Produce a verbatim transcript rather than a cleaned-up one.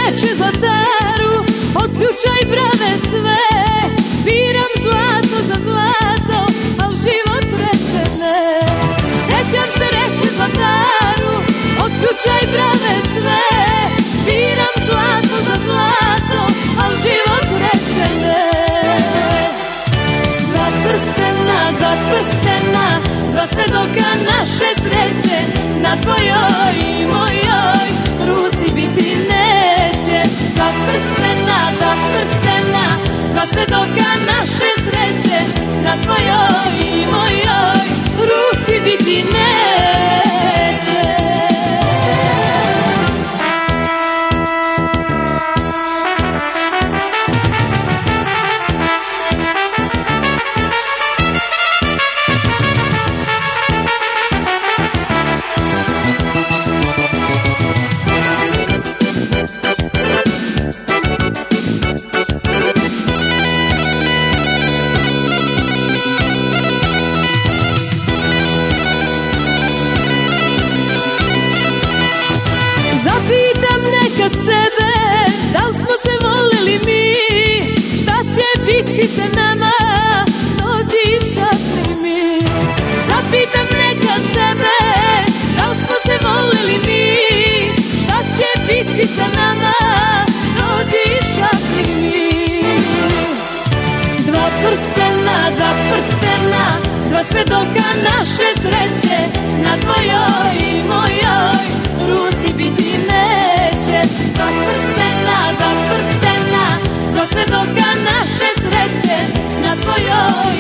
sreće zlataru, od ključa i brave sve. Biram zlato za zlato, al život reče ne. Sećam se reče zlataru, od ključa i brave sve. Biram zlato za zlato, al život reče ne. Dva prstena, dva prstena, dva svedoka naše sreće, na tvojoj i mojoj ruci biti neće. Dva prstena, dva prstena, dva svedoka naše sreće, na tvojoj i mojoj ruci biti neće. Zapitam nekad sebe, da li smo se volili mi, šta će biti sa nama, dođi i šapni mi. Zapitam nekad sebe, da li smo se volili mi, šta će biti sa nama, dođi i šapni mi. Dva prstena, dva prstena, dva svedoka naše sreće, na tvojoj i mojoj ruci biti neće. Dva prstena, dva prstena, dva svedoka naše sreće, na tvojoj